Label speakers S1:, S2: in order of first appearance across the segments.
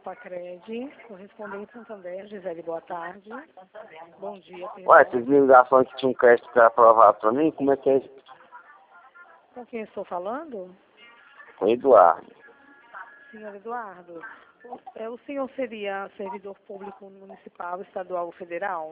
S1: Facred, correspondente Santander, Gisele, boa tarde. Bom dia,
S2: Ué, vocês me ligaram que tinha um crédito que era aprovado pra mim? Como é que é isso?
S1: Com quem estou falando?
S2: Com o Eduardo.
S1: Senhor Eduardo, o senhor seria servidor público municipal, estadual ou federal?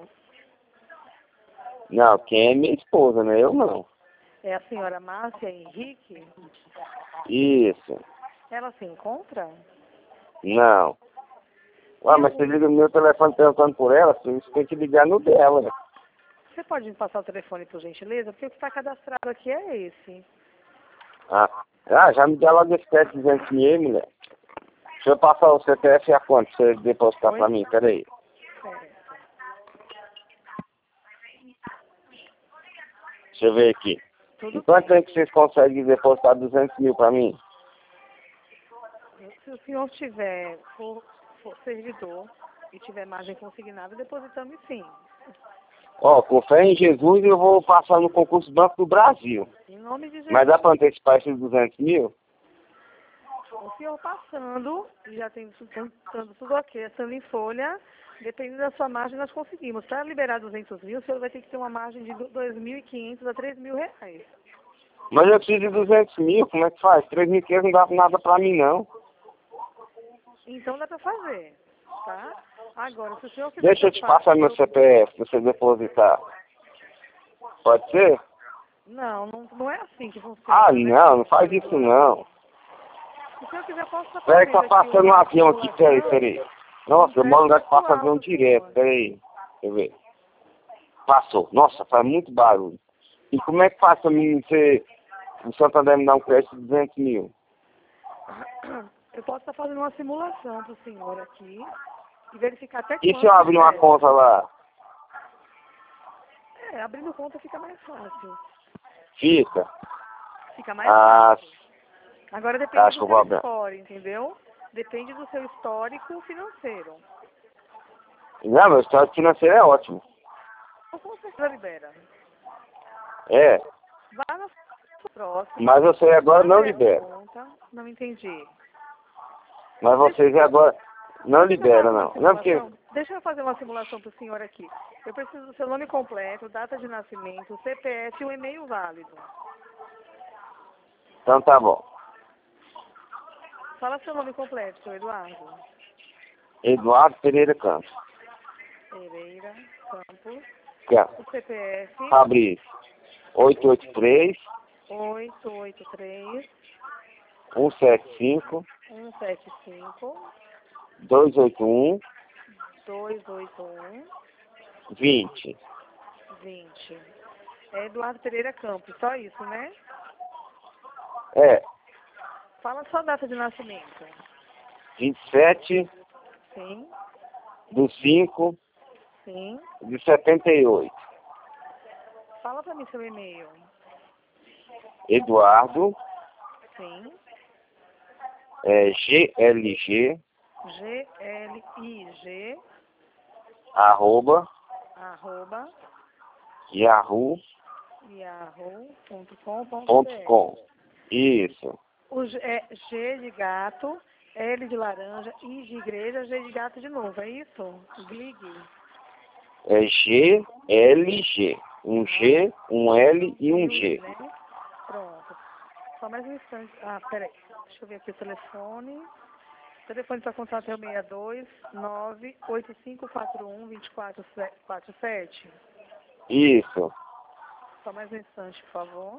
S2: Não, quem é minha esposa, né? Eu não.
S1: É a senhora Márcia Henrique?
S2: Isso.
S1: Ela se encontra?
S2: Não. Ué, mas você liga no meu telefone perguntando por ela, você tem que ligar no dela, né?
S1: Você pode me passar o telefone, por gentileza? Porque o que está cadastrado aqui é esse.
S2: Já me dá logo esse crédito 200 mil aí, mulher. Deixa eu passar o CPF e a conta pra você depositar pra mim, peraí.
S1: Certo.
S2: Deixa eu ver aqui.
S1: Tudo
S2: Em quanto
S1: bem.
S2: tempo vocês conseguem depositar 200 mil pra mim?
S1: Se o senhor for servidor e tiver margem consignada, depositamos sim.
S2: Ó, com fé em Jesus eu vou passar no concurso Banco do Brasil.
S1: Em nome de Jesus.
S2: Mas dá pra antecipar esses 200 mil?
S1: O senhor passando, já tem tudo ok, estando em folha, dependendo da sua margem, nós conseguimos. Para liberar 200 mil, o senhor vai ter que ter uma margem de 2.500 a 3.000 reais.
S2: Mas eu preciso de 200 mil, como é que faz? 3.500 não dá nada pra mim, não.
S1: Então dá para fazer, tá? Agora, se o senhor quiser...
S2: Deixa eu te passar meu CPF pra você depositar. Pode ser?
S1: Não é assim que funciona.
S2: Ah,
S1: né?
S2: não faz isso não.
S1: Se o senhor quiser, eu posso estar
S2: Peraí
S1: fazendo
S2: que tá
S1: aqui
S2: passando um
S1: uma
S2: avião aqui, peraí. Nossa, eu moro num lugar que passa avião direto, peraí. Deixa eu ver. Passou. Nossa, faz muito barulho. E como é que faz pra mim o Santander me dar um crédito de 200 mil?
S1: Eu posso estar fazendo uma simulação para o senhor aqui e verificar até
S2: E
S1: quanto...
S2: se eu abrir uma conta lá?
S1: Abrindo conta fica mais fácil.
S2: Fica?
S1: Fica mais fácil. Agora depende
S2: acho
S1: do
S2: que eu vou
S1: seu
S2: abrir.
S1: score, entendeu? Depende do seu histórico financeiro.
S2: Não, meu histórico financeiro é ótimo.
S1: Então, com certeza libera.
S2: É,
S1: Vá na próxima.
S2: mas você agora não
S1: abre a
S2: libera.
S1: conta. Não entendi.
S2: Mas vocês agora não liberam, não. Não, porque...
S1: Deixa eu fazer uma simulação para o senhor aqui. Eu preciso do seu nome completo, data de nascimento, CPF e um e-mail válido.
S2: Então tá bom.
S1: Fala seu nome completo, seu Eduardo.
S2: Eduardo Pereira Campos.
S1: Pereira Campos. O CPF.
S2: Fabrício. 883
S1: 883
S2: 175
S1: 175
S2: 281
S1: 281
S2: 20.
S1: 20. É Eduardo Pereira Campos, só isso, né?
S2: É,
S1: Fala a sua data de nascimento.
S2: 27
S1: Sim,
S2: do 5
S1: sim.
S2: de 78.
S1: Fala pra mim seu e-mail.
S2: Eduardo,
S1: Sim.
S2: GLG,
S1: GLIG,
S2: arroba,
S1: arroba,
S2: yahoo.com.
S1: yahoo.com.br.
S2: Isso.
S1: O G de gato, L de laranja, I de igreja, G de gato de novo, é isso? Glig.
S2: É GLG. Um G, um L e um G.
S1: Né? Pronto. Só mais um instante. Peraí. Deixa eu ver aqui o telefone. O telefone para contato é o 62 98541 2447.
S2: Isso.
S1: Só mais um instante, por favor.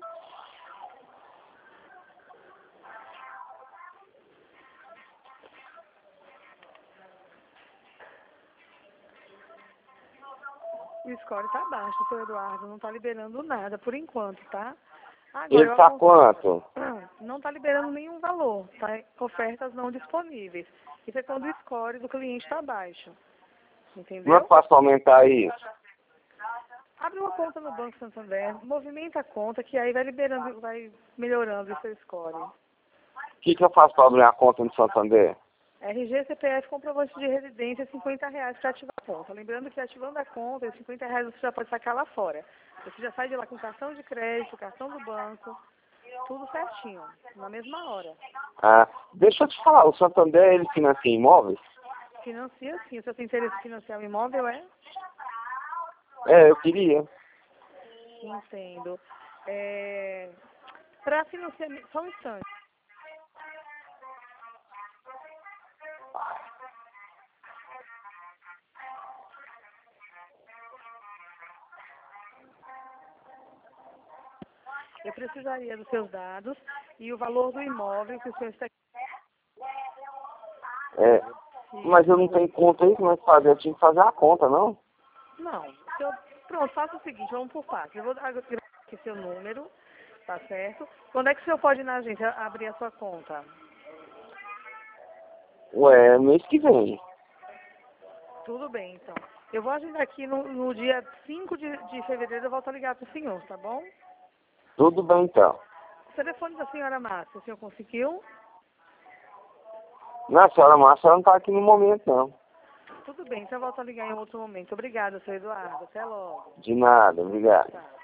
S1: O score está baixo, seu Eduardo. Não está liberando nada por enquanto, tá? Agora,
S2: Ele tá quanto?
S1: Não está liberando nenhum valor, tá? Ofertas não disponíveis. Isso é quando o score do cliente está baixo. Entendeu?
S2: Como é que faço pra aumentar isso?
S1: Abre uma conta no Banco Santander, movimenta a conta, que aí vai liberando, vai melhorando o seu score.
S2: O que eu faço para abrir a conta no Santander?
S1: RG, CPF, comprovante de residência, R$50 para ativar a conta. Lembrando que ativando a conta, os R$50 você já pode sacar lá fora. Você já sai de lá com cartão de crédito, cartão do banco, tudo certinho, na mesma hora.
S2: Deixa eu te falar, o Santander, ele financia imóveis?
S1: Financia sim. O senhor tem interesse em financiar o imóvel, é?
S2: É, eu queria.
S1: Entendo. Para financiar... Só um instante. Eu precisaria dos seus dados e o valor do imóvel que o senhor está...
S2: É, mas eu não tenho conta aí, como é que fazer? Eu tinha que fazer a conta, não?
S1: Não. Pronto, faça o seguinte, vamos por partes. Eu vou dar aqui seu número, tá certo? Quando é que o senhor pode ir na agência abrir a sua conta?
S2: Ué, mês que vem.
S1: Tudo bem, então. Eu vou agendar aqui no dia 5 de fevereiro, eu volto a ligar para o senhor, tá bom?
S2: Tudo bem, então.
S1: O telefone da senhora Márcia, o senhor conseguiu?
S2: Não, a senhora Márcia não tá aqui no momento, não.
S1: Tudo bem, então eu volto a ligar em outro momento. Obrigada, seu Eduardo. Até logo.
S2: De nada, obrigado.
S1: Tchau.